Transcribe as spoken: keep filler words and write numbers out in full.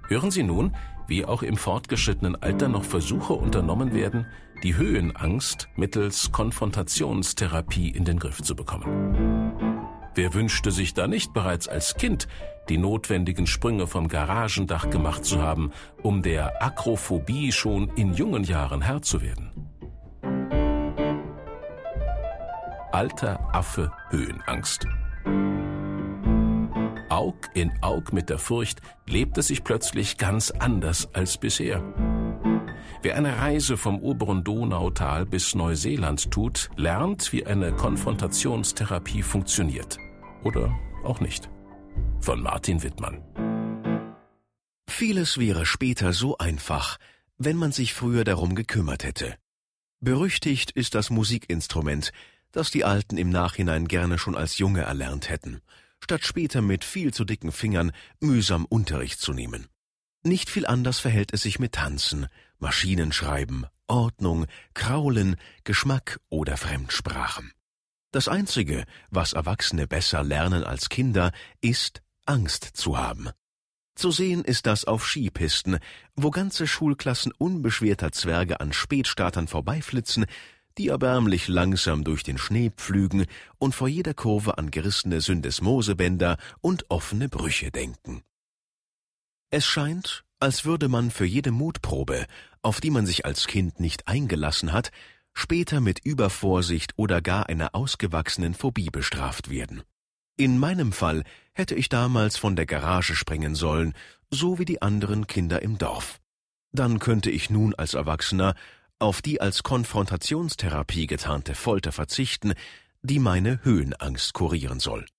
Hören Sie nun, wie auch im fortgeschrittenen Alter noch Versuche unternommen werden, die Höhenangst mittels Konfrontationstherapie in den Griff zu bekommen. Wer wünschte sich da nicht bereits als Kind die notwendigen Sprünge vom Garagendach gemacht zu haben, um der Akrophobie schon in jungen Jahren Herr zu werden? Alter Affe Höhenangst. Aug in Aug mit der Furcht lebt es sich plötzlich ganz anders als bisher. Wer eine Reise vom oberen Donautal bis Neuseeland tut, lernt, wie eine Konfrontationstherapie funktioniert. Oder auch nicht. Von Martin Wittmann. Vieles wäre später so einfach, wenn man sich früher darum gekümmert hätte. Berüchtigt ist das Musikinstrument, das die Alten im Nachhinein gerne schon als Junge erlernt hätten, statt später mit viel zu dicken Fingern mühsam Unterricht zu nehmen. Nicht viel anders verhält es sich mit Tanzen, Maschinenschreiben, Ordnung, Kraulen, Geschmack oder Fremdsprachen. Das Einzige, was Erwachsene besser lernen als Kinder, ist, Angst zu haben. Zu sehen ist das auf Skipisten, wo ganze Schulklassen unbeschwerter Zwerge an Spätstartern vorbeiflitzen, die erbärmlich langsam durch den Schnee pflügen und vor jeder Kurve an gerissene Syndesmosebänder und offene Brüche denken. Es scheint, als würde man für jede Mutprobe, auf die man sich als Kind nicht eingelassen hat, später mit Übervorsicht oder gar einer ausgewachsenen Phobie bestraft werden. In meinem Fall hätte ich damals von der Garage springen sollen, so wie die anderen Kinder im Dorf. Dann könnte ich nun als Erwachsener auf die als Konfrontationstherapie getarnte Folter verzichten, die meine Höhenangst kurieren soll.